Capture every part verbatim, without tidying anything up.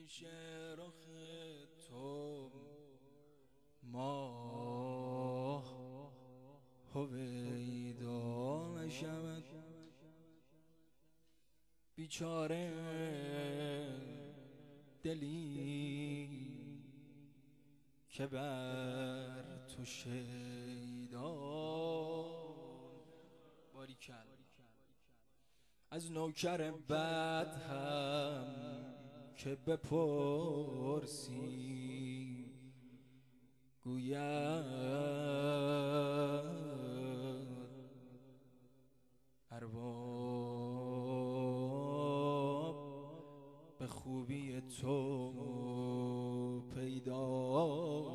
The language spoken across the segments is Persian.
پیش رخ تو ماه هویدا نشود، بیچاره دلی که بر تو شیدا. باریکل از نوکر بد هم که بپرسی گوید ارباب به خوبی تو پیدا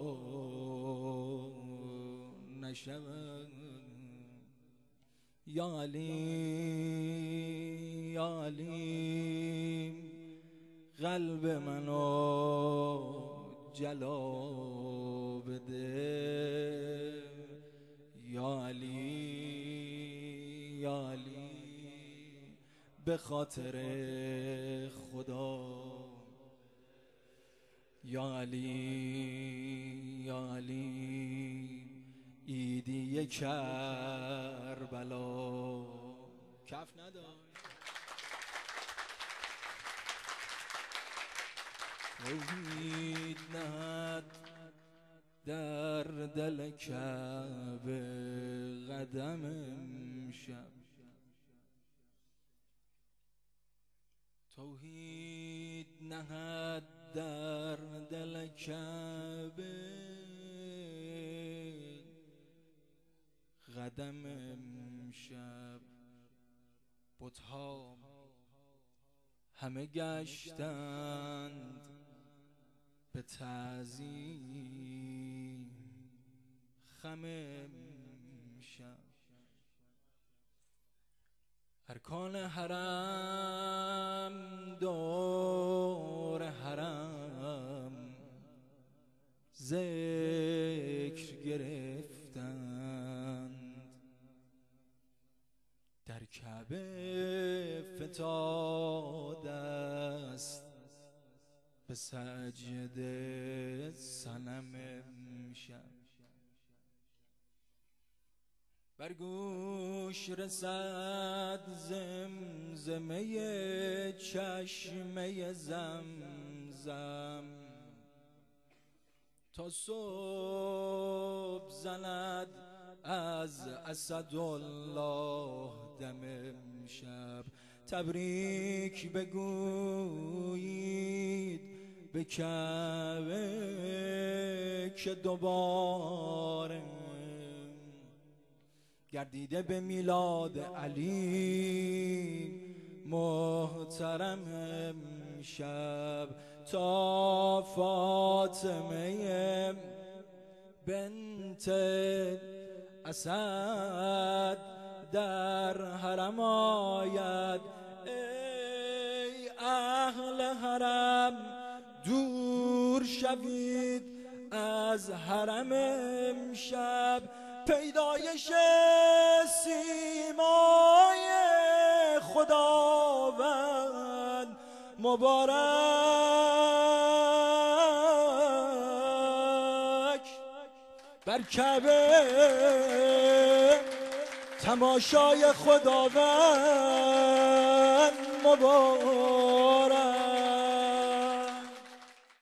نشود. یا علی یا علی قلب منو جلا بده. یا علی یا علی به خاطر خدا. یا علی یا علی ایدی کربلا کف نداشت. توحید نهد در دل کعبه قدم امشب. توحید نهد در دل کعبه قدم امشب. بت‌ها همه گشتند به تعظیم خم امشب. ارکان حرم دور حرم ذکر گرفتند، در کعبه فتاد است به سجده صنم امشب. بر گوش رسد زمزمه چشمه زمزم، تا صبح زند از اسدالله دم امشب. تبریک بگویید به کعبه که دوباره گردیده به میلاد علی محترم امشب. تا فاطمه بنت اسد در حرم آید، ای اهل حرم دور شوید از حرم امشب. پیدایش سیمای خداوند مبارک بر کعبه، تماشای خداوند مبارک.